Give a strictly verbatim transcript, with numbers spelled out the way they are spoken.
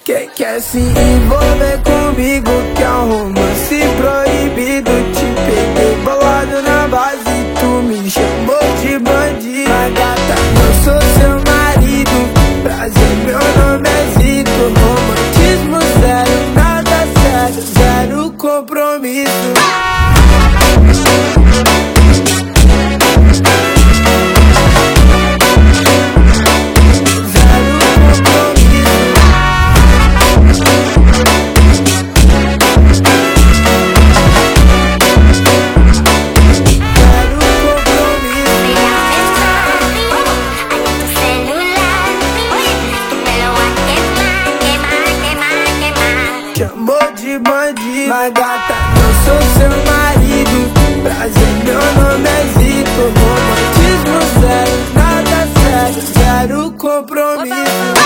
Quem quer se envolver comigo quer um romance proibido. Te peguei bolado na base, tu me chamou de bandido. Mas gata, eu sou seu marido, prazer, meu nome é Zito. Romantismo zero, nada sério, zero compromisso. Chamou de bandido, mas gata, eu sou seu marido, prazer, meu nome é Zito. Romantismo zero, nada sério, zero compromisso.